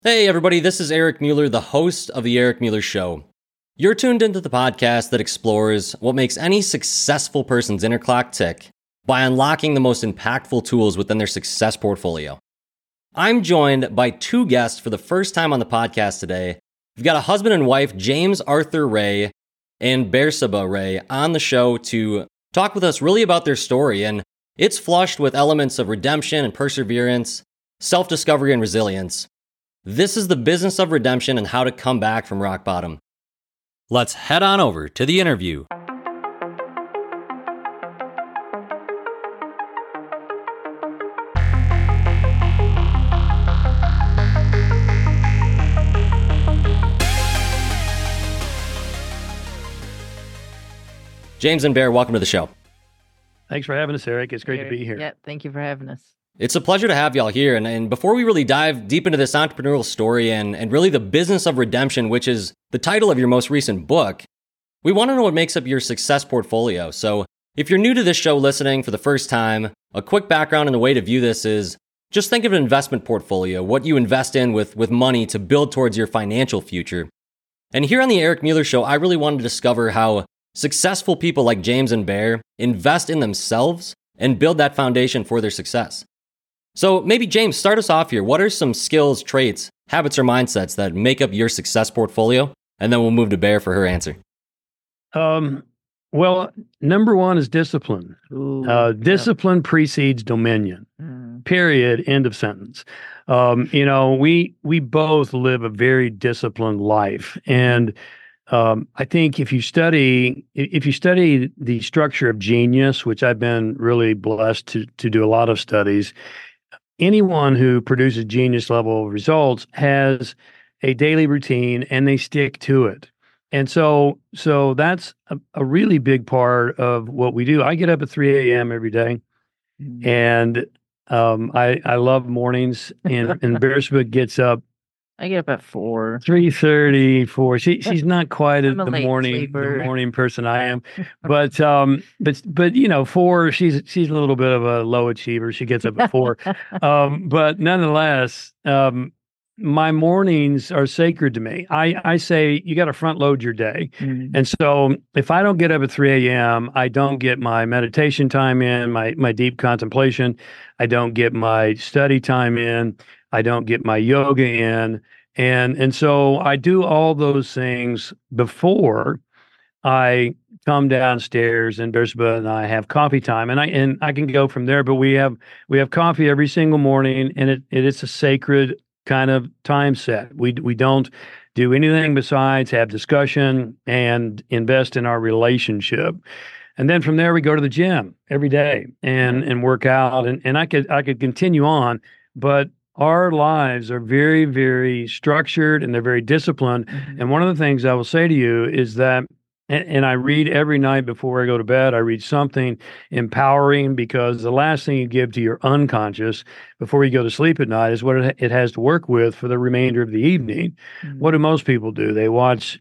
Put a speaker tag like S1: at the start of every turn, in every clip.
S1: Hey everybody, this is Eric Mueller, the host of The Eric Mueller Show. You're tuned into the podcast that explores what makes any successful person's inner clock tick by unlocking the most impactful tools within their success portfolio. I'm joined by two guests for the first time on the podcast today. We've got a husband and wife, James Arthur Ray and Bersaba Ray, on the show to talk with us really about their story, and it's flushed with elements of redemption and perseverance, self-discovery and resilience. This is the business of redemption and how to come back from rock bottom. Let's head on over to the interview. James and Bear, welcome to the show.
S2: Thanks for having us, Eric. It's great to be here.
S3: Yeah, thank you for having us.
S1: It's a pleasure to have y'all here. And before we really dive deep into this entrepreneurial story and really the business of redemption, which is the title of your most recent book, we want to know what makes up your success portfolio. So if you're new to this show listening for the first time, a quick background and the way to view this is just think of an investment portfolio, what you invest in with money to build towards your financial future. And here on the Eric Mueller Show, I really wanted to discover how successful people like James and Bear invest in themselves and build that foundation for their success. So maybe, James, start us off here. What are some skills, traits, habits, or mindsets that make up your success portfolio? And then we'll move to Bear for her answer.
S2: Well, number one is discipline. Discipline precedes dominion. Period. End of sentence. We both live a very disciplined life. And I think if you study the structure of genius, which I've been really blessed to do a lot of studies, anyone who produces genius level results has a daily routine and they stick to it. And so that's a really big part of what we do. I get up at 3 a.m. every day, and I love mornings. And Bersaba gets up.
S3: I get up at 4.
S2: 3:30, 4. She's not quite
S3: I'm
S2: the
S3: a late sleeper.
S2: morning person I am, but 4. She's a little bit of a low achiever. She gets up at 4, but nonetheless, my mornings are sacred to me. I say you got to front load your day, and so if I don't get up at 3 a.m., I don't get my meditation time in, my deep contemplation. I don't get my study time in. I don't get my yoga in. And so I do all those things before I come downstairs and Bersaba and I have coffee time, and I can go from there. But we have coffee every single morning, and it's a sacred kind of time set. We don't do anything besides have discussion and invest in our relationship. And then from there we go to the gym every day and work out. And I could continue on, but our lives are very, very structured and they're very disciplined. And one of the things I will say to you is that, and I read every night before I go to bed, I read something empowering, because the last thing you give to your unconscious before you go to sleep at night is what it has to work with for the remainder of the evening. What do most people do? They watch,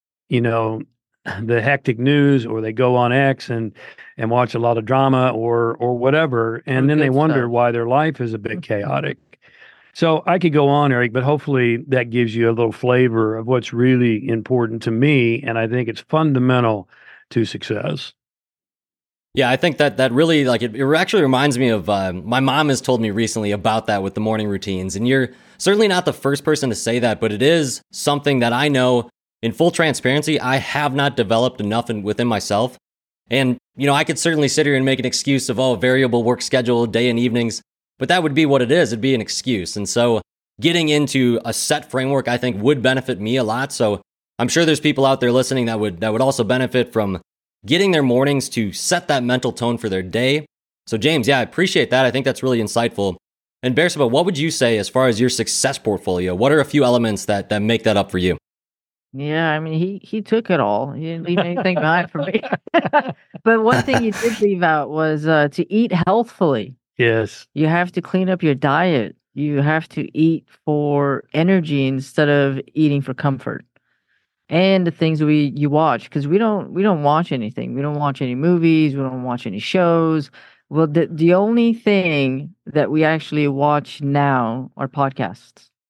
S2: the hectic news, or they go on X and watch a lot of drama or whatever. And then they wonder why their life is a bit chaotic. So I could go on, Eric, but hopefully that gives you a little flavor of what's really important to me, and I think it's fundamental to success.
S1: Yeah, I think that really, it actually reminds me of, my mom has told me recently about that with the morning routines, and you're certainly not the first person to say that, but it is something that I know, in full transparency, I have not developed enough within myself. And, I could certainly sit here and make an excuse of, variable work schedule, day and evenings. But that would be what it is. It'd be an excuse. And so getting into a set framework, I think, would benefit me a lot. So I'm sure there's people out there listening that would also benefit from getting their mornings to set that mental tone for their day. So James, I appreciate that. I think that's really insightful. And Bersaba, what would you say as far as your success portfolio? What are a few elements that make that up for you?
S3: Yeah, I mean, he took it all. He didn't leave anything behind for me. But one thing he did leave out was to eat healthfully.
S2: Yes.
S3: You have to clean up your diet. You have to eat for energy instead of eating for comfort. And the things you watch, because we don't watch anything. We don't watch any movies. We don't watch any shows. Well, the only thing that we actually watch now are podcasts.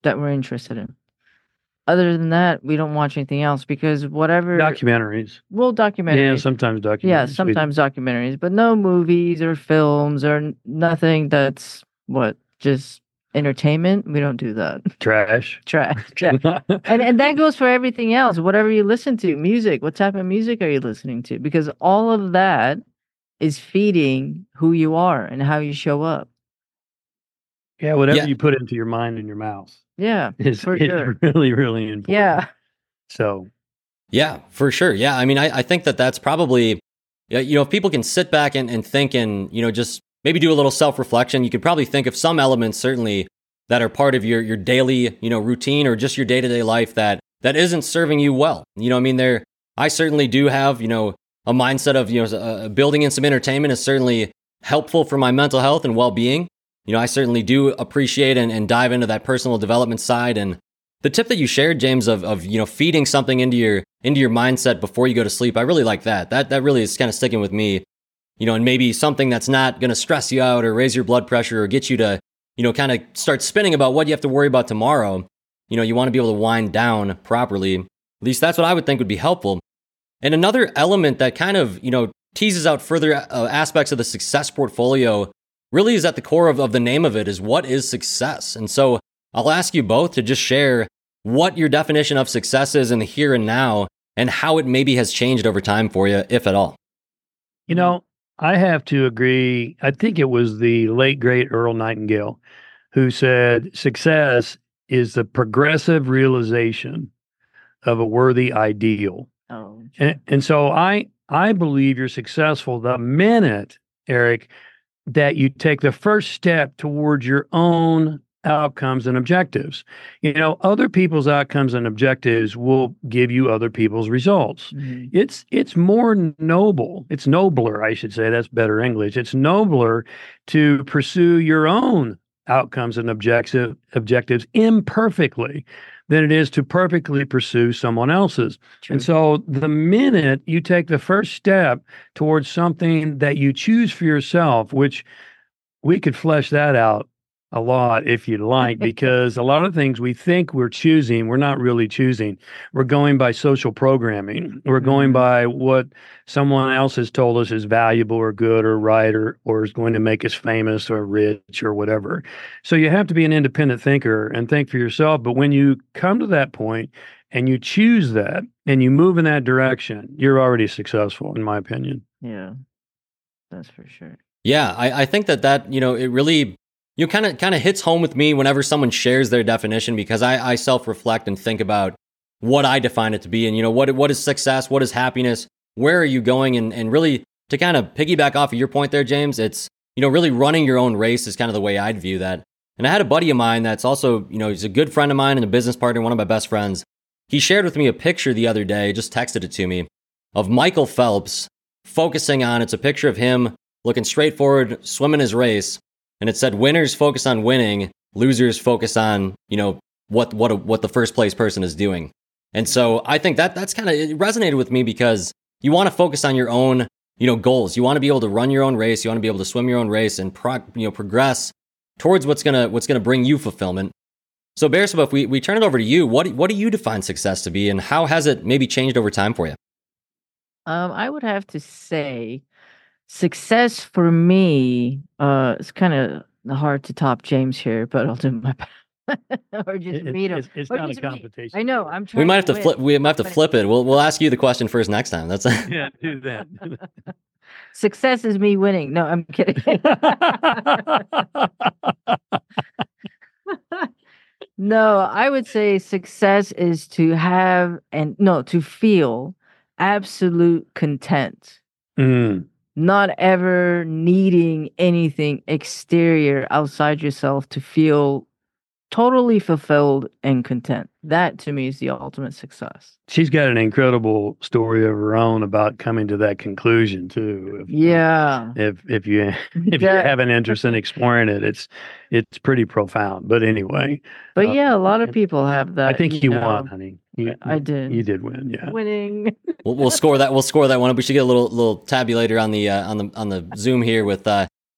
S3: that we're interested in. Other than that, we don't watch anything else because whatever
S2: Documentaries.
S3: well,
S2: Yeah,
S3: documentaries.
S2: sometimes documentaries.
S3: Yeah, sometimes documentaries, but no movies or films or nothing that's just entertainment. We don't do that.
S2: Trash.
S3: Trash. Yeah. And that goes for everything else. Whatever you listen to, music. What type of music are you listening to? Because all of that is feeding who you are and how you show up.
S2: Yeah, whatever
S1: Yeah.
S2: you put into your mind and your mouth
S3: Yeah,
S2: is
S3: for sure.
S2: really, really important.
S3: Yeah.
S2: So
S1: Yeah, for sure. Yeah. I mean, I think that that's probably, if people can sit back and think and, just maybe do a little self-reflection, you could probably think of some elements certainly that are part of your daily, routine or just your day-to-day life that isn't serving you well. I mean, I certainly do have, a mindset of, building in some entertainment is certainly helpful for my mental health and well-being. I certainly do appreciate and dive into that personal development side. And the tip that you shared, James, of feeding something into your mindset before you go to sleep, I really like that. That really is kind of sticking with me. And maybe something that's not going to stress you out or raise your blood pressure or get you to, kind of start spinning about what you have to worry about tomorrow. You want to be able to wind down properly. At least that's what I would think would be helpful. And another element that kind of, teases out further aspects of the success portfolio really is at the core of the name of it is what is success. And so I'll ask you both to just share what your definition of success is in the here and now and how it maybe has changed over time for you, if at all.
S2: I have to agree. I think it was the late, great Earl Nightingale who said success is the progressive realization of a worthy ideal.
S3: Oh.
S2: And so I believe you're successful the minute, Eric, that you take the first step towards your own outcomes and objectives. Other people's outcomes and objectives will give you other people's results.
S3: Mm-hmm.
S2: It's more noble. It's nobler, I should say. That's better English. It's nobler to pursue your own outcomes and objectives imperfectly than it is to perfectly pursue someone else's.
S3: True.
S2: And so the minute you take the first step towards something that you choose for yourself, which we could flesh that out a lot if you'd like, because a lot of things we think we're choosing, we're not really choosing. We're going by social programming. We're going by what someone else has told us is valuable or good or right or is going to make us famous or rich or whatever. So you have to be an independent thinker and think for yourself. But when you come to that point and you choose that and you move in that direction, you're already successful, in my opinion.
S3: Yeah, that's for sure.
S1: Yeah, I think that it really kind of hits home with me whenever someone shares their definition, because I self-reflect and think about what I define it to be, and what is success, what is happiness, where are you going, and really to kind of piggyback off of your point there, James, it's really running your own race is kind of the way I'd view that. And I had a buddy of mine that's also he's a good friend of mine and a business partner, one of my best friends. He shared with me a picture the other day, just texted it to me, of Michael Phelps focusing on. It's a picture of him looking straight forward, swimming his race. And it said, winners focus on winning, losers focus on, what the first place person is doing. And so I think that's kind of, it resonated with me because you want to focus on your own, goals. You want to be able to run your own race. You want to be able to swim your own race and, progress towards what's going to bring you fulfillment. So Bersaba, if we turn it over to you, what do you define success to be, and how has it maybe changed over time for you?
S3: I would have to say success for me, it's kind of hard to top James here, but I'll do my best. Or just read them.
S2: It's
S3: Or
S2: not a
S3: just read.
S2: competition.
S3: I know. I'm trying.
S1: We might have to
S3: win.
S1: flip. We might have to flip it. We'll ask you the question first next time. That's
S2: Yeah, do that.
S3: Success is me winning. No, I'm kidding. No, I would say success is to have to feel absolute content. Not ever needing anything exterior outside yourself to feel totally fulfilled and content. That to me is the ultimate success.
S2: She's got an incredible story of her own about coming to that conclusion too.
S3: Yeah.
S2: If you have an interest in exploring it, it's pretty profound. But anyway.
S3: But a lot of people have that.
S2: I think you won, honey.
S3: I did.
S2: You did win, yeah.
S3: Winning.
S1: We'll score that. We'll score that one up. We should get a little tabulator on the Zoom here with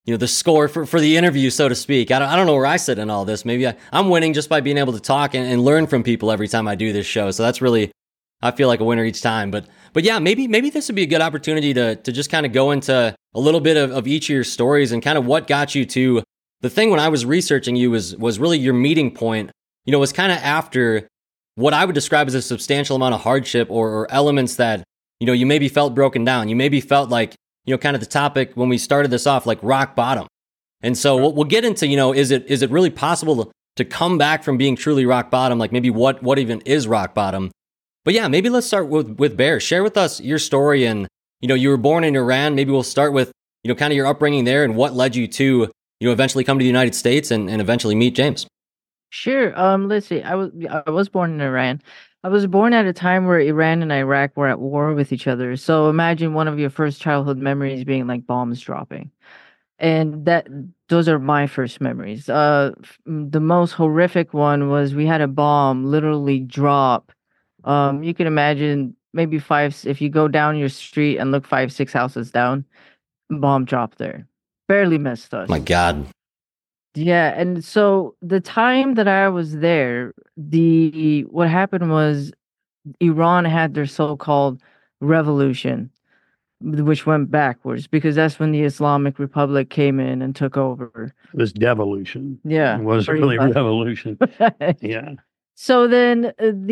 S1: the score for the interview, so to speak. I don't know where I sit in all this. Maybe I'm winning just by being able to talk and learn from people every time I do this show. So that's really, I feel like a winner each time. But yeah, maybe this would be a good opportunity to just kind of go into a little bit of each of your stories and kind of what got you to the thing. When I was researching you was really your meeting point, was kind of after what I would describe as a substantial amount of hardship or elements that, you maybe felt broken down. You maybe felt like, kind of the topic when we started this off, like rock bottom. And so we'll get into, is it really possible to come back from being truly rock bottom? Like maybe what even is rock bottom? But yeah, maybe let's start with Bear. Share with us your story. And, you were born in Iran. Maybe we'll start with, kind of your upbringing there and what led you to, eventually come to the United States and eventually meet James.
S3: Sure. Let's see. I was born in Iran. I was born at a time where Iran and Iraq were at war with each other. So imagine one of your first childhood memories being like bombs dropping. And those are my first memories. The most horrific one was we had a bomb literally drop. You can imagine maybe if you go down your street and look 5-6 houses down, bomb dropped there. Barely missed us.
S1: My God.
S3: Yeah, and so the time that I was there, what happened was Iran had their so-called revolution, which went backwards because that's when the Islamic Republic came in and took over.
S2: It was devolution.
S3: Yeah.
S2: It wasn't really revolution. Yeah.
S3: So then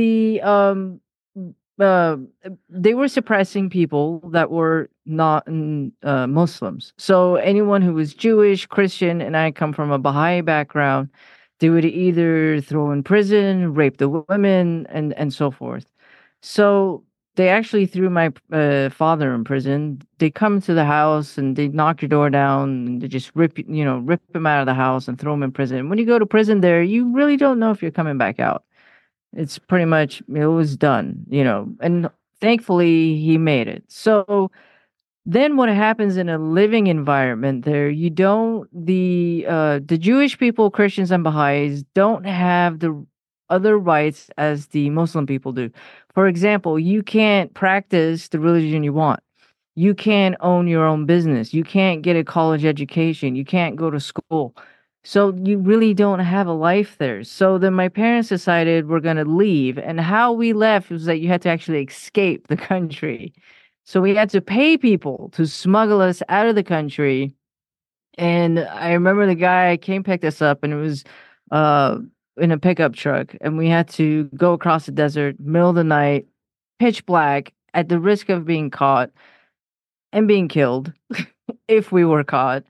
S3: they were suppressing people that were not Muslims. So anyone who was Jewish, Christian, and I come from a Baha'i background, they would either throw in prison, rape the women, and so forth. So they actually threw my father in prison. They come to the house and they knock your door down and they just rip him out of the house and throw him in prison. When you go to prison there, you really don't know if you're coming back out. It's pretty much, it was done, and thankfully he made it. So then what happens in a living environment there, the Jewish people, Christians and Baha'is don't have the other rights as the Muslim people do. For example, you can't practice the religion you want. You can't own your own business. You can't get a college education. You can't go to school. So you really don't have a life there. So then my parents decided we're going to leave. And how we left was that you had to actually escape the country. So we had to pay people to smuggle us out of the country. And I remember the guy came picked us up and it was in a pickup truck. And we had to go across the desert, middle of the night, pitch black, at the risk of being caught and being killed if we were caught.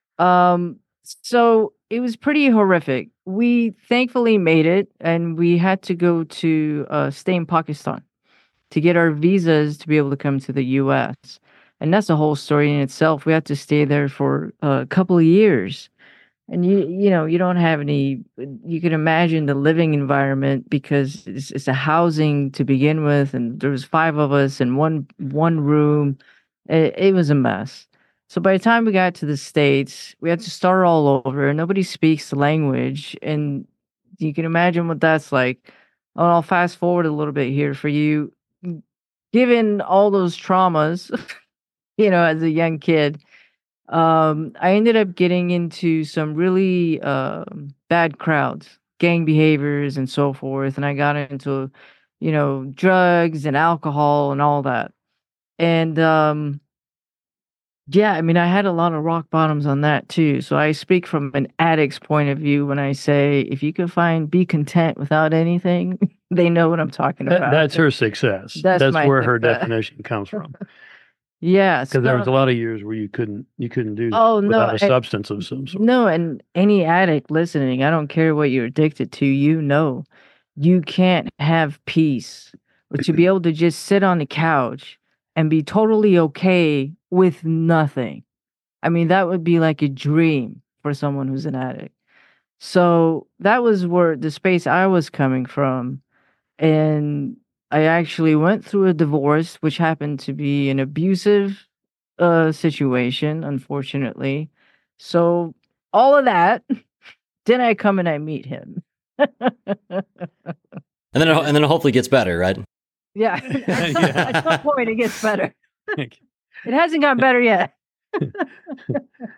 S3: So it was pretty horrific. We thankfully made it, and we had to go to stay in Pakistan to get our visas to be able to come to the U.S. And that's a whole story in itself. We had to stay there for a couple of years. And you don't have any, you can imagine the living environment because it's a housing to begin with, and there was 5 of us in one room. It was a mess. So by the time we got to the States, we had to start all over. Nobody speaks the language, and you can imagine what that's like. I'll fast forward a little bit here for you. Given all those traumas, as a young kid, I ended up getting into some really bad crowds, gang behaviors and so forth. And I got into, drugs and alcohol and all that. And yeah, I mean, I had a lot of rock bottoms on that too. So I speak from an addict's point of view when I say, if you can be content without anything, they know what I'm talking about.
S2: That's her success. That's where her definition comes from.
S3: Yeah,
S2: because there was a lot of years where you couldn't do
S3: that
S2: without a substance of some sort.
S3: No, and any addict listening, I don't care what you're addicted to, you can't have peace, or to be able to just sit on the couch and be totally okay with nothing. I mean, that would be like a dream for someone who's an addict. So that was where the space I was coming from. And I actually went through a divorce, which happened to be an abusive situation, unfortunately. So all of that, then I come and I meet him.
S1: and then it hopefully gets better, right?
S3: Yeah. At some point it gets better. It hasn't gotten better yet.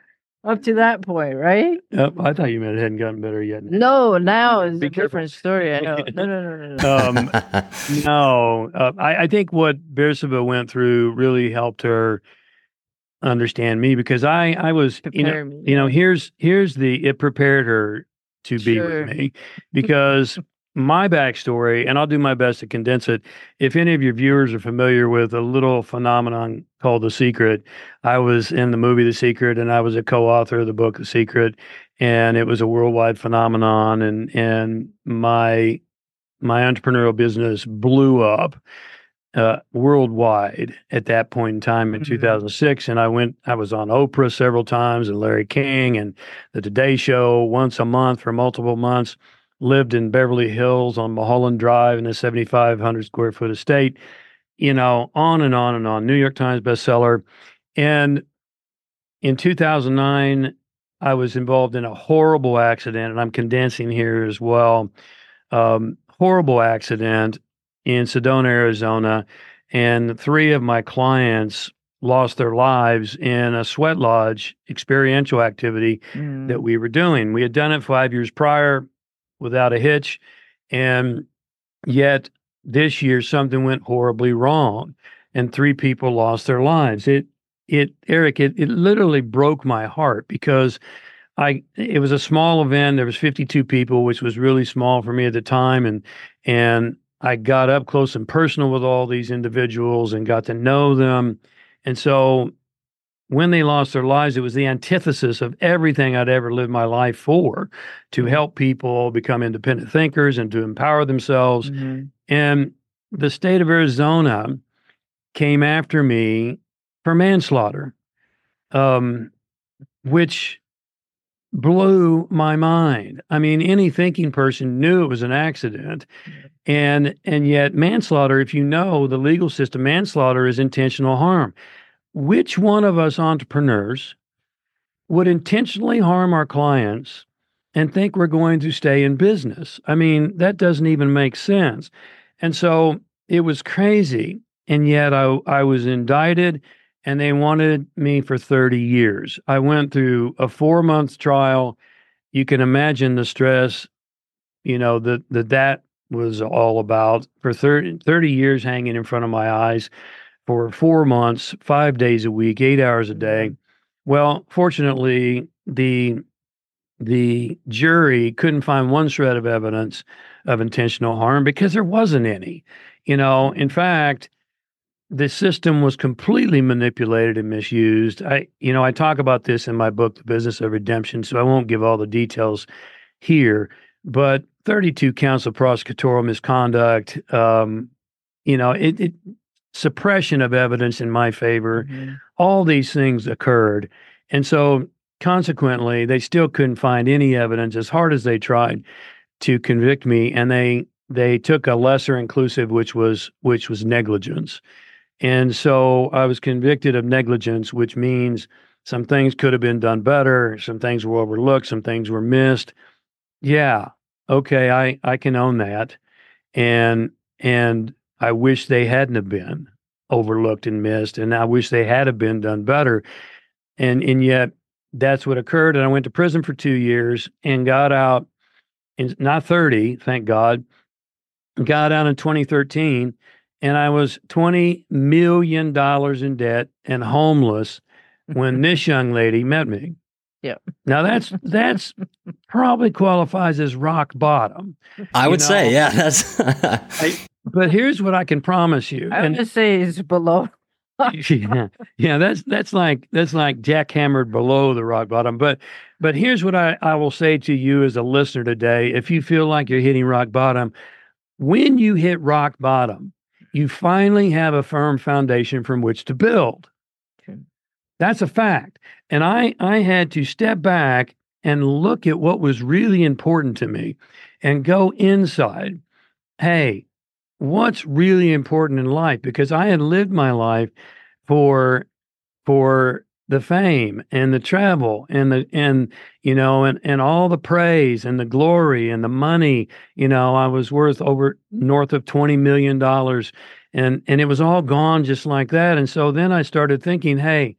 S3: up to that point, right?
S2: I thought you meant it hadn't gotten better yet.
S3: No, now is
S2: Be
S3: a
S2: careful.
S3: different story. I know. No.
S2: No, I think what Bersaba went through really helped her understand me because I was,
S3: Prepare me.
S2: here's it prepared her to be
S3: Sure.
S2: with me because my backstory, and I'll do my best to condense it. If any of your viewers are familiar with a little phenomenon called The Secret, I was in the movie The Secret, and I was a co-author of the book The Secret, and it was a worldwide phenomenon, and my entrepreneurial business blew up worldwide at that point in time in 2006. And I was on Oprah several times and Larry King and the Today Show once a month for multiple months, lived in Beverly Hills on Mulholland Drive in a 7,500 square foot estate, on and on and on. New York Times bestseller. And in 2009, I was involved in a horrible accident, and I'm condensing here as well. Horrible accident in Sedona, Arizona, and 3 of my clients lost their lives in a sweat lodge experiential activity that we were doing. We had done it 5 years prior without a hitch, and yet this year something went horribly wrong, and 3 people lost their lives. Eric, it literally broke my heart because it was a small event. There was 52 people, which was really small for me at the time, and I got up close and personal with all these individuals and got to know them. And so when they lost their lives, it was the antithesis of everything I'd ever lived my life for, to help people become independent thinkers and to empower themselves. And the state of Arizona came after me for manslaughter, which blew my mind. I mean, any thinking person knew it was an accident. And yet manslaughter, if you know the legal system, manslaughter is intentional harm. Which one of us entrepreneurs would intentionally harm our clients and think we're going to stay in business? I mean, that doesn't even make sense. And so it was crazy. And yet I was indicted, and they wanted me for 30 years. I went through a 4-month trial. You can imagine the stress, that was all about, for 30 years hanging in front of my eyes for 4 months, 5 days a week, 8 hours a day. Well, fortunately, the jury couldn't find one shred of evidence of intentional harm because there wasn't any. In fact, the system was completely manipulated and misused. I talk about this in my book, The Business of Redemption, so I won't give all the details here, but 32 counts of prosecutorial misconduct, suppression of evidence in my favor, all these things occurred. And so consequently, they still couldn't find any evidence, as hard as they tried, to convict me. And they took a lesser inclusive, which was negligence. And so I was convicted of negligence, which means some things could have been done better, some things were overlooked, some things were missed. Yeah, okay, I can own that. And I wish they hadn't have been overlooked and missed, and I wish they had have been done better. And yet that's what occurred. And I went to prison for 2 years and got out in not 30, thank God, got out in 2013. And I was $20 million in debt and homeless when this young lady met me.
S3: Yeah.
S2: Now that's probably qualifies as rock bottom.
S1: I would say, yeah. That's.
S2: But here's what I can promise you.
S3: I would say it's below.
S2: yeah, that's like jackhammered below the rock bottom. But here's what I will say to you as a listener today. If you feel like you're hitting rock bottom, when you hit rock bottom, you finally have a firm foundation from which to build.
S3: Okay.
S2: That's a fact. And I had to step back and look at what was really important to me and go inside. Hey, what's really important in life? Because I had lived my life for the fame and the travel and all the praise and the glory and the money. I was worth north of $20 million, and it was all gone just like that. And so then I started thinking, hey,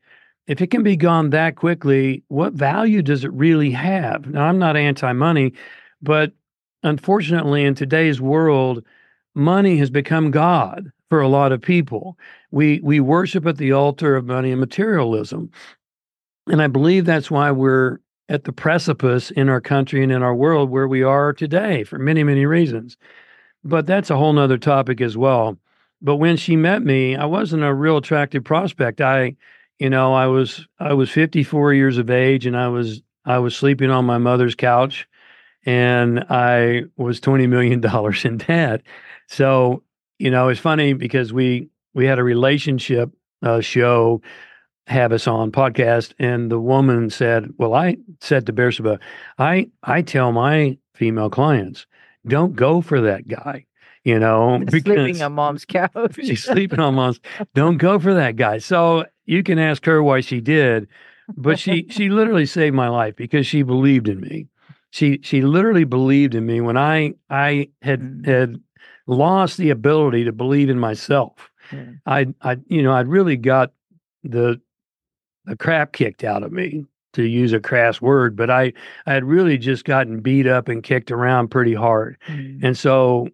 S2: if it can be gone that quickly, what value does it really have? Now, I'm not anti-money, but unfortunately, in today's world, money has become God for a lot of people. We worship at the altar of money and materialism. And I believe that's why we're at the precipice in our country and in our world where we are today for many, many reasons. But that's a whole nother topic as well. But when she met me, I wasn't a real attractive prospect. I was 54 years of age, and I was sleeping on my mother's couch, and I was $20 million in debt. So, it's funny because we had a relationship show have us on podcast, and the woman said, well, I said to Beersheba, I tell my female clients, don't go for that guy,
S3: Sleeping on mom's couch.
S2: she's sleeping on mom's. Don't go for that guy. So you can ask her why she did, but she literally saved my life because she believed in me. She literally believed in me when I had lost the ability to believe in myself.
S3: Yeah.
S2: I'd really got the crap kicked out of me, to use a crass word, but I had really just gotten beat up and kicked around pretty hard. And so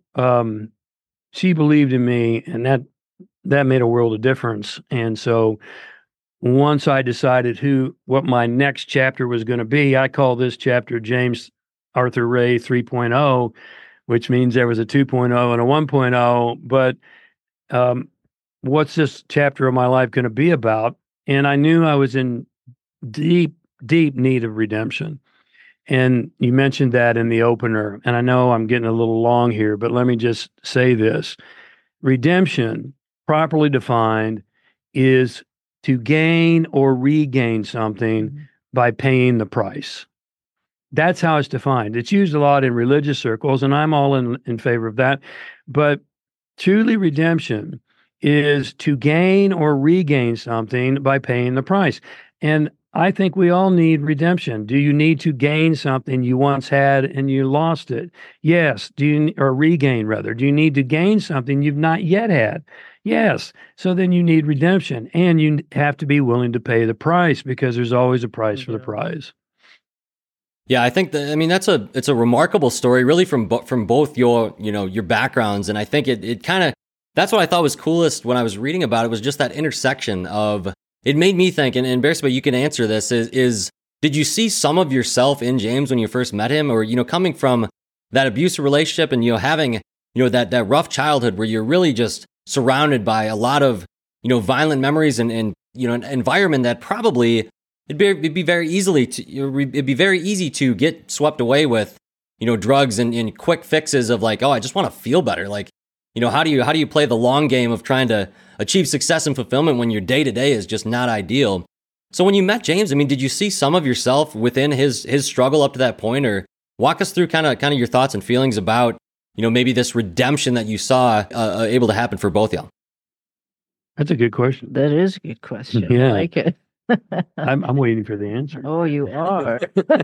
S2: she believed in me, and that made a world of difference. And so once I decided what my next chapter was going to be, I call this chapter James Arthur Ray 3.0, which means there was a 2.0 and a 1.0. But what's this chapter of my life going to be about? And I knew I was in deep need of redemption. And you mentioned that in the opener. And I know I'm getting a little long here, but let me just say this. Redemption, properly defined, is to gain or regain something by paying the price. That's how it's defined. It's used a lot in religious circles, and I'm all in favor of that. But truly, redemption is to gain or regain something by paying the price. And I think we all need redemption. Do you need to gain something you once had and you lost it? Yes. Or regain, rather. Do you need to gain something you've not yet had? Yes. So then you need redemption, and you have to be willing to pay the price, because there's always a price for the prize.
S1: Yeah, I think it's a remarkable story, really, from both your backgrounds, and I think it kind of, that's what I thought was coolest when I was reading about it, was just that intersection of, it made me think, and Beersheba, you can answer this, is did you see some of yourself in James when you first met him, or, coming from that abusive relationship and, having, that rough childhood where you're really just surrounded by a lot of, violent memories and an environment that probably it'd be very easy to get swept away with, drugs and quick fixes of like, oh, I just want to feel better. Like, how do you play the long game of trying to achieve success and fulfillment when your day to day is just not ideal? So when you met James, did you see some of yourself within his struggle up to that point, or walk us through kind of your thoughts and feelings about, maybe this redemption that you saw able to happen for both y'all?
S2: That's a good question.
S3: That is a good question.
S2: Yeah.
S3: I like it.
S2: I'm waiting for the answer.
S3: Oh, you are.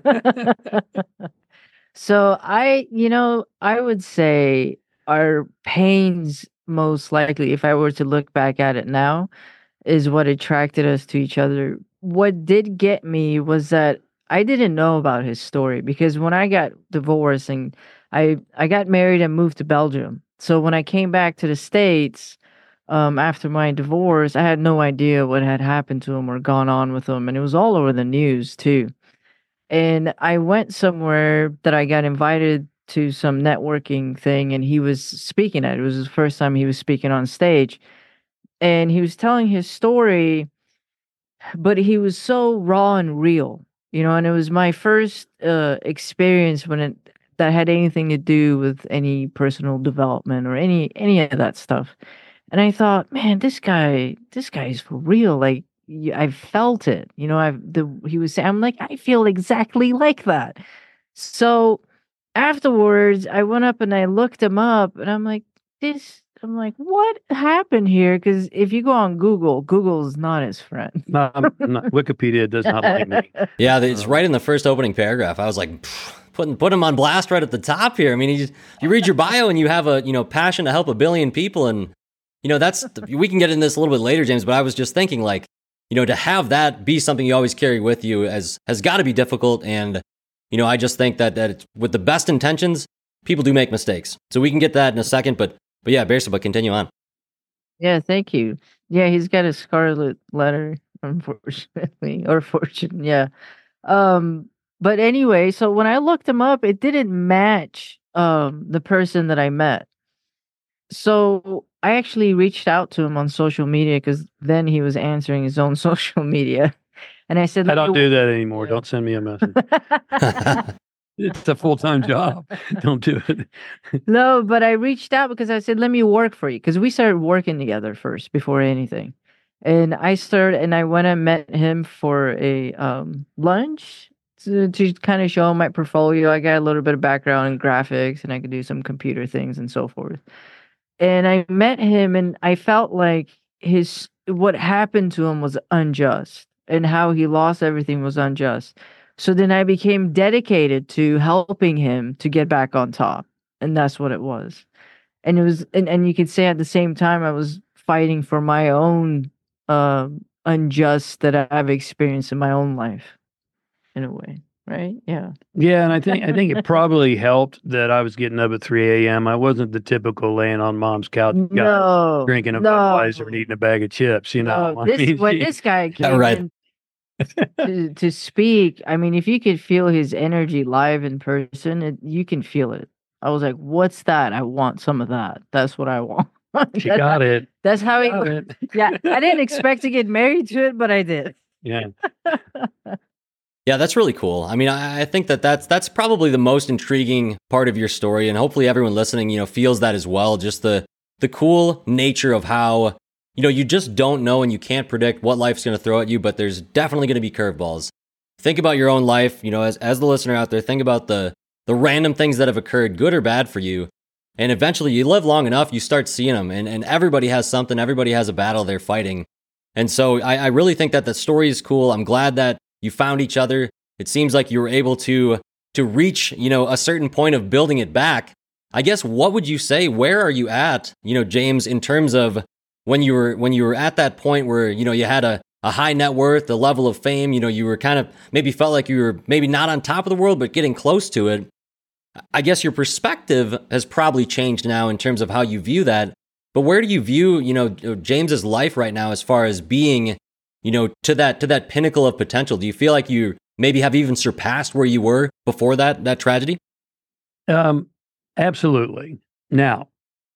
S3: So I would say our pains, most likely, if I were to look back at it now, is what attracted us to each other. What did get me was that I didn't know about his story, because when I got divorced and I got married and moved to Belgium. So when I came back to the States, after my divorce, I had no idea what had happened to him or gone on with him. And it was all over the news too. And I went somewhere that I got invited to some networking thing, and he was speaking at it. It was the first time he was speaking on stage. And he was telling his story, but he was so raw and real, and it was my first experience that had anything to do with any personal development or any of that stuff. And I thought, man, this guy is for real. Like, I felt it. He was saying, I'm like, I feel exactly like that. So afterwards, I went up and I looked him up, and I'm like, what happened here? Because if you go on Google's not his friend.
S2: No, Wikipedia does not like me.
S1: Yeah, it's right in the first opening paragraph. I was like, put him on blast right at the top here. You read your bio and you have a passion to help a billion people, and we can get into this a little bit later, James, but I was just thinking, like, to have that be something you always carry with you has got to be difficult. And, I just think that it's, with the best intentions, people do make mistakes. So we can get that in a second, but yeah, Beersheba, continue on.
S3: Yeah, thank you. Yeah, he's got a scarlet letter, unfortunately, or fortune. Yeah. But anyway, so when I looked him up, it didn't match the person that I met. So I actually reached out to him on social media because then he was answering his own social media. And I said,
S2: I don't do that anymore. Don't send me a message. It's a full-time job. Don't do it.
S3: No, but I reached out because I said, let me work for you. Because we started working together first before anything. And I went and met him for a lunch to kind of show him my portfolio. I got a little bit of background in graphics and I could do some computer things and so forth. And I met him and I felt like what happened to him was unjust and how he lost everything was unjust. So then I became dedicated to helping him to get back on top. And that's what it was. And it was, and you could say at the same time, I was fighting for my own unjust that I've experienced in my own life in a way. Right? Yeah.
S2: Yeah. And I think it probably helped that I was getting up at 3 a.m. I wasn't the typical laying on mom's couch guy, drinking a Budweiser and eating a bag of chips,
S3: No, when this guy came in to speak, I mean, if you could feel his energy live in person, you can feel it. I was like, what's that? I want some of that. That's what I want.
S2: She got it.
S3: That's how he Yeah. I didn't expect to get married to it, but I did.
S2: Yeah.
S1: Yeah, that's really cool. I mean, I think that's probably the most intriguing part of your story, and hopefully everyone listening, feels that as well. Just the cool nature of how, you just don't know and you can't predict what life's going to throw at you, but there's definitely going to be curveballs. Think about your own life, as the listener out there, think about the random things that have occurred, good or bad for you. And eventually you live long enough, you start seeing them, and everybody has something, everybody has a battle they're fighting. And so I really think that the story is cool. I'm glad that you found each other. It seems like you were able to reach, a certain point of building it back. I guess, what would you say? Where are you at, James, in terms of when you were at that point where, you had a high net worth, a level of fame, you were kind of maybe felt like you were maybe not on top of the world, but getting close to it. I guess your perspective has probably changed now in terms of how you view that. But where do you view, James's life right now as far as being, to that pinnacle of potential? Do you feel like you maybe have even surpassed where you were before that tragedy?
S2: Absolutely. Now,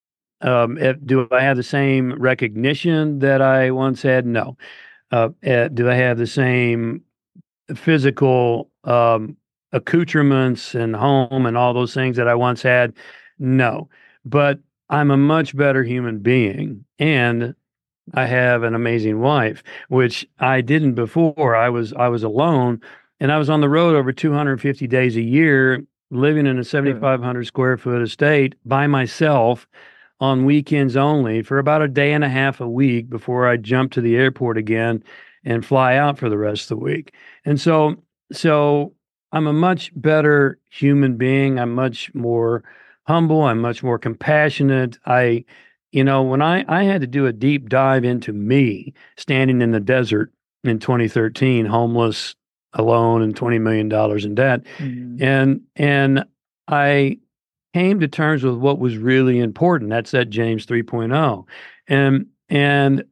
S2: do I have the same recognition that I once had? No. Do I have the same physical accoutrements and home and all those things that I once had? No. But I'm a much better human being, and I have an amazing wife, which I didn't before. I was alone, and I was on the road over 250 days a year, living in a 7,500 square foot estate by myself on weekends only for about a day and a half a week before I jump to the airport again and fly out for the rest of the week. And so I'm a much better human being. I'm much more humble. I'm much more compassionate. When I had to do a deep dive into me, standing in the desert in 2013, homeless, alone, and $20 million in debt. Mm-hmm. And I came to terms with what was really important. That's that James 3.0. And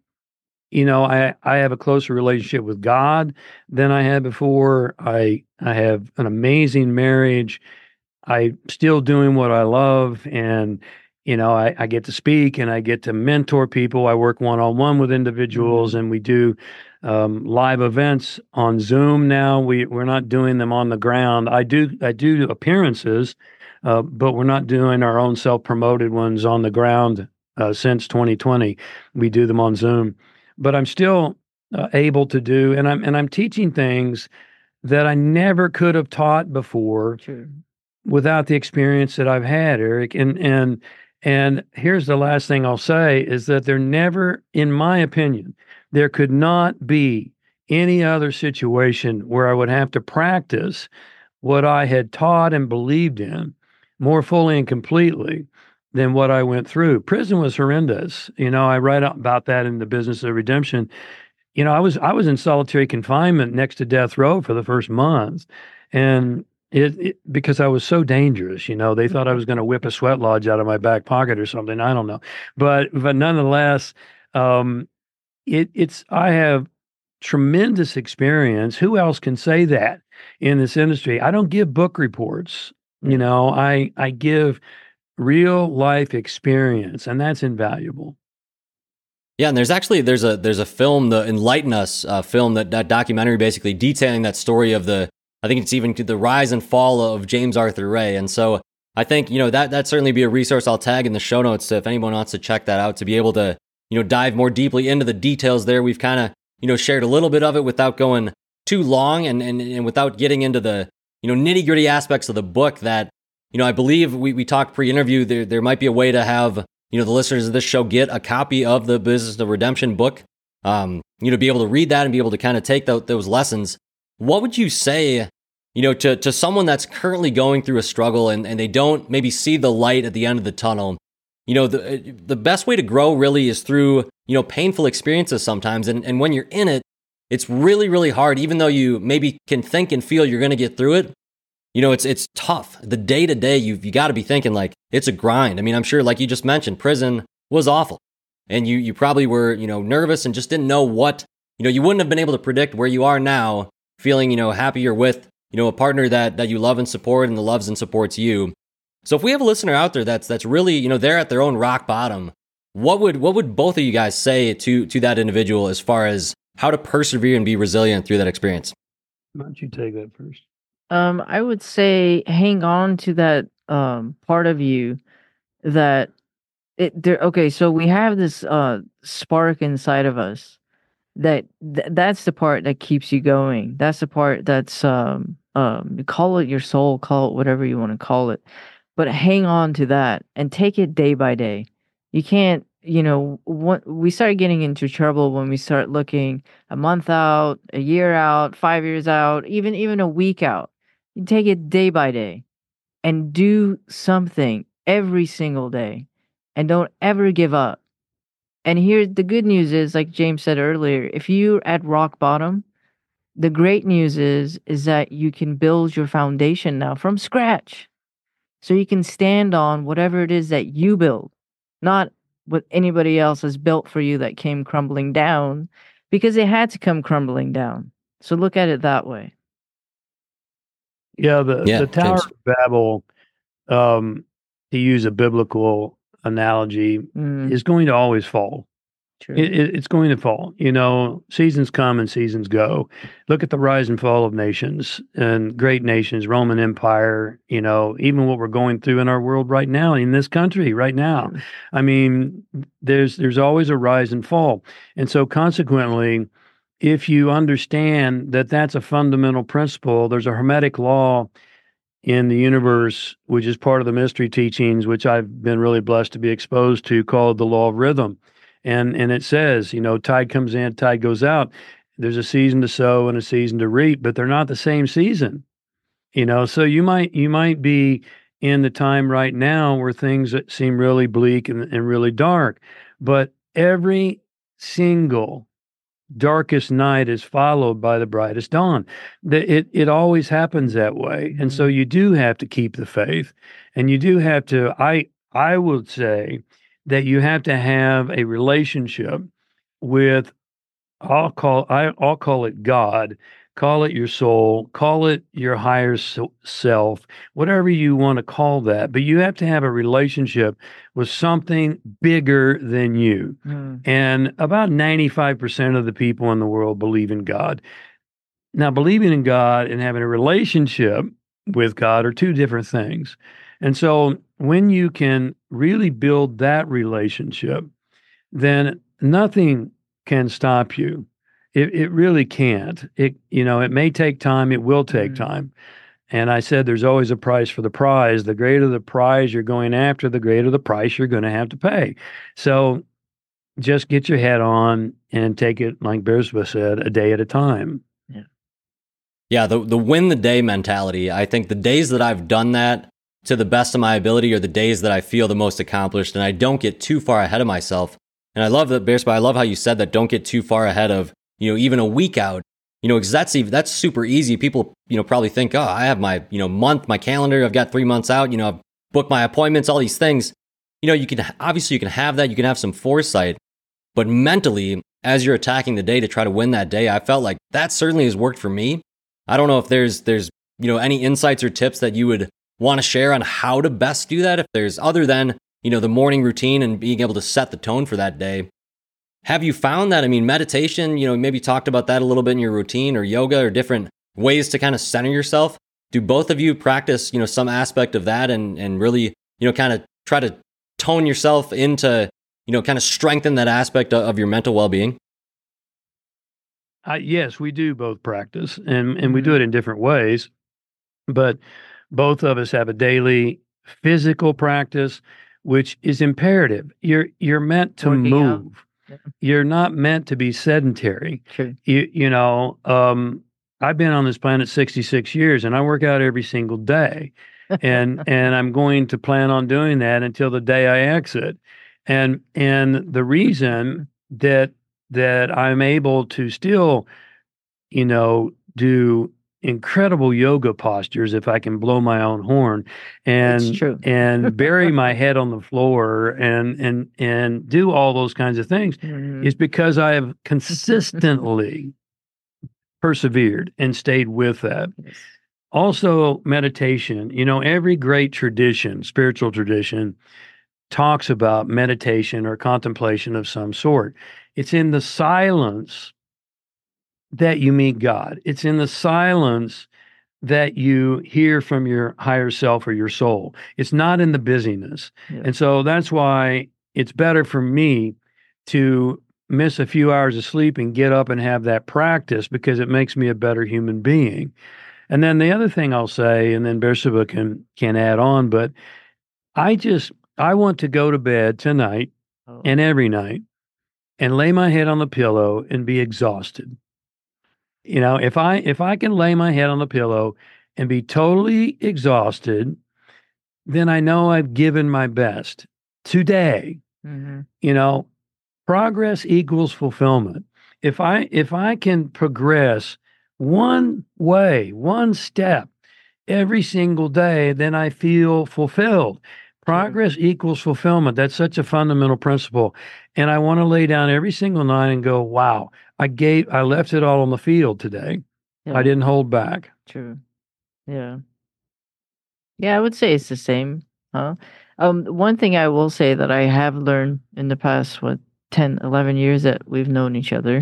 S2: I have a closer relationship with God than I had before. I have an amazing marriage. I'm still doing what I love, and I get to speak and I get to mentor people. I work one-on-one with individuals, and we do live events on Zoom now. We're not doing them on the ground. I do appearances, but we're not doing our own self-promoted ones on the ground since 2020. We do them on Zoom, but I'm still able to do, and I'm teaching things that I never could have taught before. True. Without the experience that I've had, Eric. And here's the last thing I'll say is that there never, in my opinion, there could not be any other situation where I would have to practice what I had taught and believed in more fully and completely than what I went through. Prison was horrendous. I write about that in The Business of Redemption. I was in solitary confinement next to death row for the first month, and because I was so dangerous. They thought I was going to whip a sweat lodge out of my back pocket or something. I don't know, but nonetheless, I have tremendous experience. Who else can say that in this industry? I don't give book reports. I give real life experience, and that's invaluable.
S1: Yeah, and there's a film, the Enlighten Us film, that documentary basically detailing that story of I think it's even the rise and fall of James Arthur Ray. And so I think, that certainly be a resource I'll tag in the show notes if anyone wants to check that out, to be able to, dive more deeply into the details there. We've kind of, shared a little bit of it without going too long and without getting into the, nitty gritty aspects of the book that, I believe we talked pre-interview, there might be a way to have, the listeners of this show get a copy of the Business of Redemption book, be able to read that and be able to kind of take those lessons. What would you say, to someone that's currently going through a struggle and they don't maybe see the light at the end of the tunnel? The best way to grow really is through, painful experiences sometimes. And when you're in it, it's really, really hard, even though you maybe can think and feel you're going to get through it. It's tough. The day to day, you got to be thinking like it's a grind. I mean, I'm sure, like you just mentioned, prison was awful. And you probably were, nervous and just didn't know what, you wouldn't have been able to predict where you are now, feeling, happier with, a partner that you love and support and that loves and supports you. So if we have a listener out there that's really, they're at their own rock bottom, what would both of you guys say to that individual as far as how to persevere and be resilient through that experience?
S2: Why don't you take that first?
S3: I would say hang on to that part of you that okay, so we have this spark inside of us that's the part that keeps you going. That's the part that's call it your soul, call it whatever you want to call it. But hang on to that and take it day by day. You can't, we start getting into trouble when we start looking a month out, a year out, 5 years out, even a week out. You take it day by day and do something every single day and don't ever give up. And here, the good news is, like James said earlier, if you're at rock bottom, the great news is that you can build your foundation now from scratch. So you can stand on whatever it is that you build, not what anybody else has built for you that came crumbling down, because it had to come crumbling down. So look at it that way.
S2: Yeah, the Tower of Babel, to use a biblical analogy, is going to always fall.
S3: True.
S2: It's going to fall. Seasons come and seasons go. Look at the rise and fall of nations and great nations, Roman Empire, even what we're going through in our world right now, in this country right now. I mean, there's always a rise and fall. And so consequently, if you understand that that's a fundamental principle, there's a Hermetic law in the universe, which is part of the mystery teachings, which I've been really blessed to be exposed to, called the law of rhythm. And it says, tide comes in, tide goes out. There's a season to sow and a season to reap, but they're not the same season. So you might be in the time right now where things that seem really bleak and really dark, but every single darkest night is followed by the brightest dawn. It always happens that way. And so you do have to keep the faith, and you do have to, I would say that you have to have a relationship with, I'll call it God, call it your soul, call it your higher self, whatever you want to call that. But you have to have a relationship with something bigger than you. And about 95% of the people in the world believe in God. Now, believing in God and having a relationship with God are two different things. And so when you can really build that relationship, then nothing can stop you. It really can't. It may take time. It will take time. And I said, there's always a price for the prize. The greater the prize you're going after, the greater the price you're going to have to pay. So just get your head on and take it, like Bersba said, a day at a time.
S1: Yeah, the win the day mentality. I think the days that I've done that to the best of my ability are the days that I feel the most accomplished, and I don't get too far ahead of myself. And I love that, Bersba, I love how you said that, don't get too far ahead of even a week out, because that's super easy. People, probably think, oh, I have my, month, my calendar, I've got 3 months out, I've booked my appointments, all these things. You can have that, you can have some foresight, but mentally, as you're attacking the day to try to win that day, I felt like that certainly has worked for me. I don't know if there's any insights or tips that you would want to share on how to best do that, if there's other than, the morning routine and being able to set the tone for that day. Have you found that, meditation, maybe talked about that a little bit in your routine, or yoga, or different ways to kind of center yourself? Do both of you practice, some aspect of that and really, kind of try to tone yourself into, kind of strengthen that aspect of your mental well-being?
S2: Yes, we do both practice, and we do it in different ways, but both of us have a daily physical practice, which is imperative. You're meant to
S3: Working out.
S2: move.
S3: Yeah.
S2: You're not meant to be sedentary.
S3: True.
S2: I've been on this planet 66 years, and I work out every single day, and I'm going to plan on doing that until the day I exit. And the reason that I'm able to still, do incredible yoga postures, if I can blow my own horn,
S3: It's true.
S2: and bury my head on the floor and do all those kinds of things,
S3: Mhm.
S2: is because I have consistently persevered and stayed with that.
S3: Yes.
S2: Also, meditation. Every great tradition, spiritual tradition, talks about meditation or contemplation of some sort. It's in the silence that you meet God. It's in the silence that you hear from your higher self or your soul. It's not in the busyness.
S3: Yeah.
S2: And so that's why it's better for me to miss a few hours of sleep and get up and have that practice, because it makes me a better human being. And then the other thing I'll say, and then Beersheba can add on, but I want to go to bed tonight
S3: Oh,
S2: and every night and lay my head on the pillow and be exhausted. If I can lay my head on the pillow and be totally exhausted, then I know I've given my best today.
S3: mhm.
S2: Progress equals fulfillment. If I can progress one way, one step every single day, then I feel fulfilled. Progress equals fulfillment. That's such a fundamental principle. And I want to lay down every single night and go, wow, I left it all on the field today.
S3: Yeah.
S2: I didn't hold back.
S3: True. Yeah. Yeah, I would say it's the same. Huh? One thing I will say that I have learned in the past, 10, 11 years that we've known each other,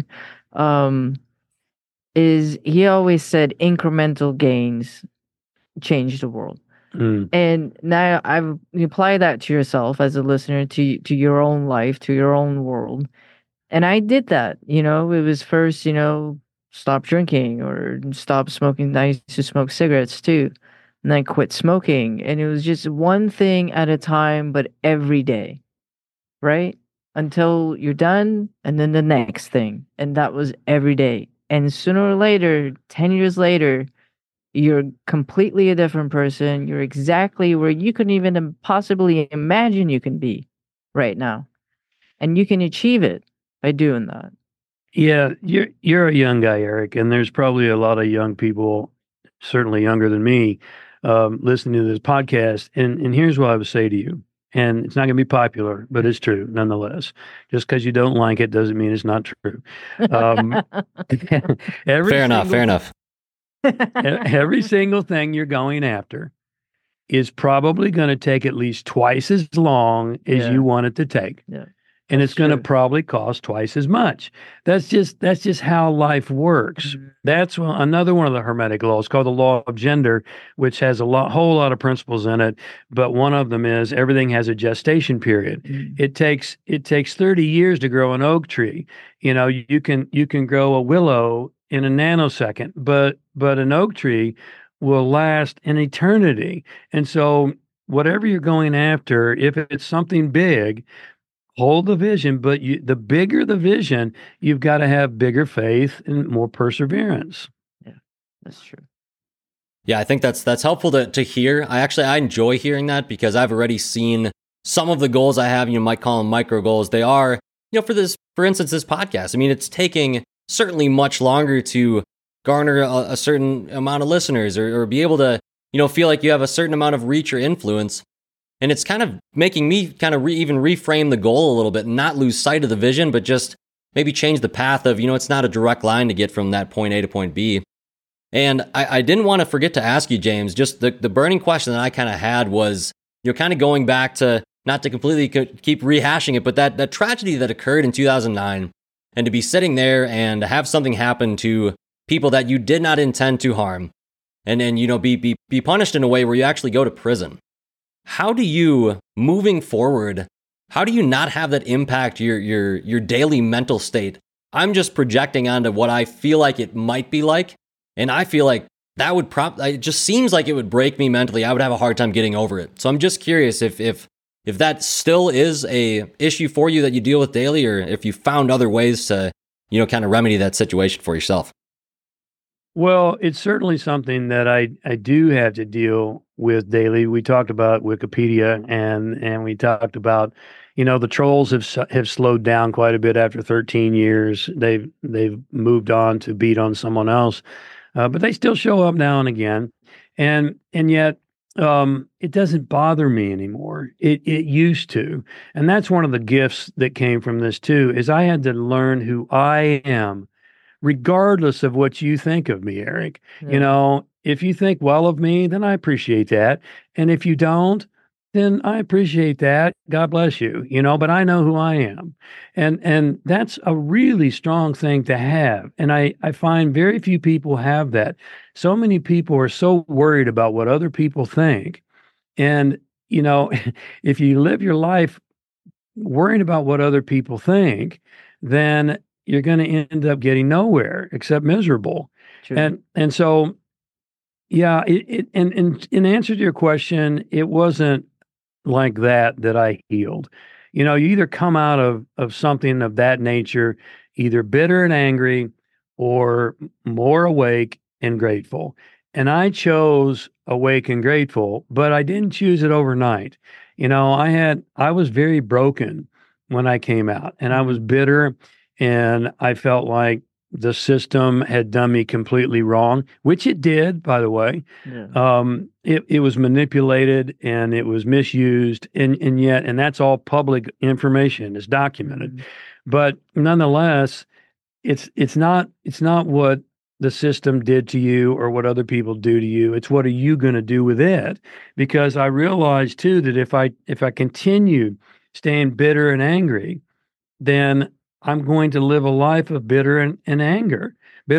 S3: is he always said incremental gains change the world.
S2: Mm.
S3: And now you apply that to yourself as a listener, to your own life, to your own world. And I did that. It was first, stop drinking or stop smoking. I used to smoke cigarettes too. And then quit smoking. And it was just one thing at a time, but every day, right? Until you're done, and then the next thing. And that was every day. And sooner or later, 10 years later, you're completely a different person. You're exactly where you couldn't even possibly imagine you can be right now. And you can achieve it by doing that.
S2: Yeah, you're a young guy, Eric, and there's probably a lot of young people, certainly younger than me, listening to this podcast. And here's what I would say to you. And it's not going to be popular, but it's true nonetheless. Just because you don't like it doesn't mean it's not true.
S1: Fair enough.
S2: Every single thing you're going after is probably going to take at least twice as long as
S3: Yeah.
S2: you want it to take.
S3: Yeah.
S2: And
S3: That's
S2: it's going to
S3: true.
S2: probably cost twice as much. That's just how life works.
S3: Mhm.
S2: That's another one of the Hermetic laws called the law of gender, which has whole lot of principles in it. But one of them is everything has a gestation period.
S3: Mhm.
S2: It takes 30 years to grow an oak tree. You can grow a willow in a nanosecond, but an oak tree will last an eternity. And so whatever you're going after, if it's something big, hold the vision, but the bigger the vision, you've got to have bigger faith and more perseverance.
S3: That's true.
S1: Yeah, I think that's helpful to hear. I enjoy hearing that, because I've already seen some of the goals I have. You might call them micro goals. They are, for instance, this podcast. It's taking certainly much longer to garner a certain amount of listeners or be able to, feel like you have a certain amount of reach or influence. And it's kind of making me kind of even reframe the goal a little bit and not lose sight of the vision, but just maybe change the path of, it's not a direct line to get from that point A to point B. And I didn't want to forget to ask you, James, just the burning question that I kind of had was, kind of going back to, not to completely keep rehashing it, but that tragedy that occurred in 2009, and to be sitting there and have something happen to people that you did not intend to harm, and then, be punished in a way where you actually go to prison. How do you, moving forward, how do you not have that impact your daily mental state? I'm just projecting onto what I feel like it might be like, and I feel like that would it just seems like it would break me mentally. I would have a hard time getting over it. So I'm just curious if that still is a issue for you that you deal with daily, or if you found other ways to, kind of remedy that situation for yourself.
S2: Well, it's certainly something that I do have to deal with daily. We talked about Wikipedia, and we talked about, the trolls have slowed down quite a bit after 13 years. They've moved on to beat on someone else, but they still show up now and again, and yet it doesn't bother me anymore. It used to, and that's one of the gifts that came from this too. Is I had to learn who I am, regardless of what you think of me, Eric.
S3: Yeah.
S2: If you think well of me, then I appreciate that. And if you don't, then I appreciate that. God bless you, but I know who I am. And that's a really strong thing to have. And I find very few people have that. So many people are so worried about what other people think. And, if you live your life worrying about what other people think, then you're going to end up getting nowhere except miserable.
S3: True.
S2: And so, yeah, and in answer to your question, it wasn't like that I healed. You either come out of something of that nature, either bitter and angry, or more awake and grateful. And I chose awake and grateful, but I didn't choose it overnight. I was very broken when I came out, and I was bitter. And I felt like the system had done me completely wrong, which it did, by the way.
S3: Yeah.
S2: It was manipulated and it was misused, and that's all public information. It's documented.
S3: Mhm.
S2: But nonetheless, it's not what the system did to you or what other people do to you. It's what are you going to do with it? Because I realized too that if I continue staying bitter and angry, then I'm going to live a life of bitterness and anger.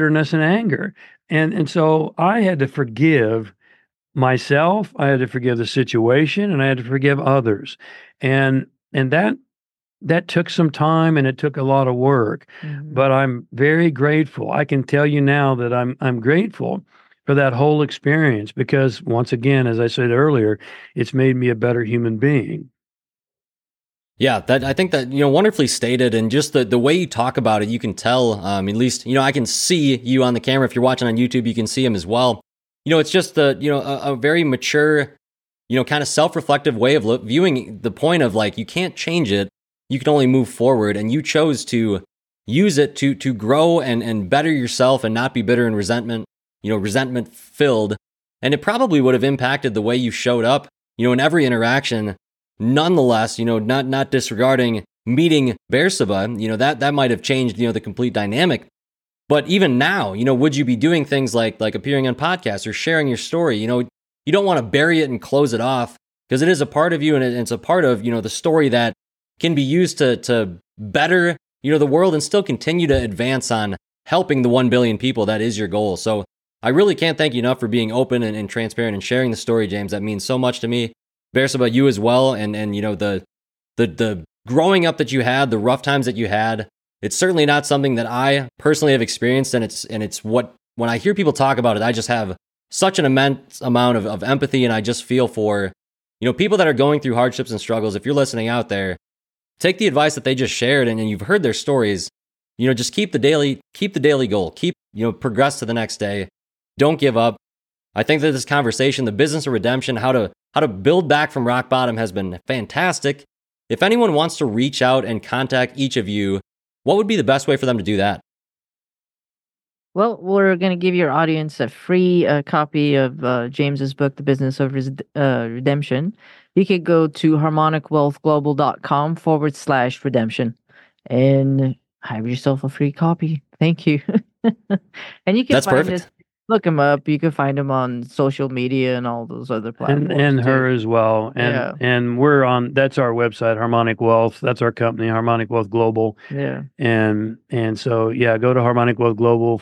S2: And so I had to forgive myself, I had to forgive the situation, and I had to forgive others. And that took some time and it took a lot of work.
S3: Mhm.
S2: But I'm very grateful. I can tell you now that I'm grateful for that whole experience because once again, as I said earlier, it's made me a better human being.
S1: Yeah, I think that, wonderfully stated, and just the way you talk about it, you can tell, at least, I can see you on the camera. If you're watching on YouTube, you can see him as well. It's just a very mature, kind of self-reflective way of viewing the point of like, you can't change it. You can only move forward, and you chose to use it to grow and better yourself and not be bitter and resentment filled. And it probably would have impacted the way you showed up, in every interaction. Nonetheless, not disregarding meeting Bersaba, that might have changed, the complete dynamic. But even now, would you be doing things like appearing on podcasts or sharing your story? You don't want to bury it and close it off because it is a part of you, and it's a part of, the story that can be used to better, the world and still continue to advance on helping the 1 billion people. That is your goal. So I really can't thank you enough for being open and transparent and sharing the story, James. That means so much to me. Bersaba, you as well, and the growing up that you had, the rough times that you had. It's certainly not something that I personally have experienced, and it's what when I hear people talk about it, I just have such an immense amount of empathy, and I just feel for people that are going through hardships and struggles. If you're listening out there, take the advice that they just shared, and you've heard their stories. Just keep the daily goal, progress to the next day. Don't give up. I think that this conversation, the business of redemption, how to build back from rock bottom has been fantastic. If anyone wants to reach out and contact each of you, what would be the best way for them to do that?
S3: Well, we're going to give your audience a free copy of James's book, The Business of Redemption. You could go to harmonicwealthglobal.com/redemption and have yourself a free copy. Thank you. And you can
S1: That's
S3: find
S1: perfect.
S3: us, look him up. You can find him on social media and all those other platforms.
S2: And
S3: too.
S2: her as well.
S3: Yeah.
S2: And we're on, that's our website, Harmonic Wealth. That's our company, Harmonic Wealth Global.
S3: Yeah.
S2: And so, yeah, go to Harmonic Wealth Global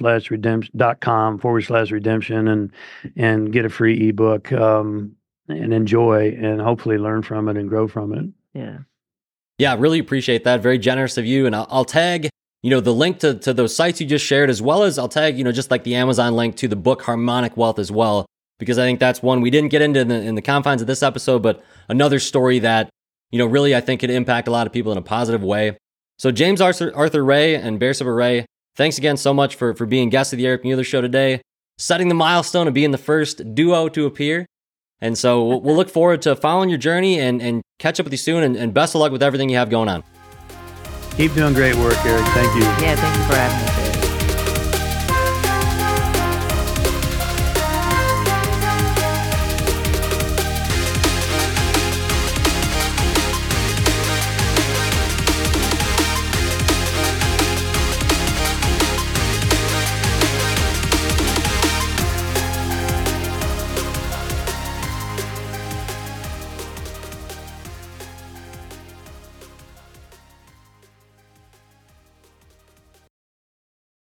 S2: /redemption.com/redemption and get a free ebook, and enjoy and hopefully learn from it and grow from it.
S3: Yeah.
S1: Yeah, really appreciate that. Very generous of you. And I'll tag, the link to those sites you just shared, as well as I'll tag, just like the Amazon link to the book Harmonic Wealth as well, because I think that's one we didn't get into in the confines of this episode, but another story that, really I think could impact a lot of people in a positive way. So James Arthur Ray and Bersabeh Ray, thanks again so much for being guests of the Eric Mueller Show today, setting the milestone of being the first duo to appear. And so we'll look forward to following your journey and catch up with you soon, and best of luck with everything you have going on.
S2: Keep doing great work, Eric. Thank you.
S3: Yeah, thank you for having me.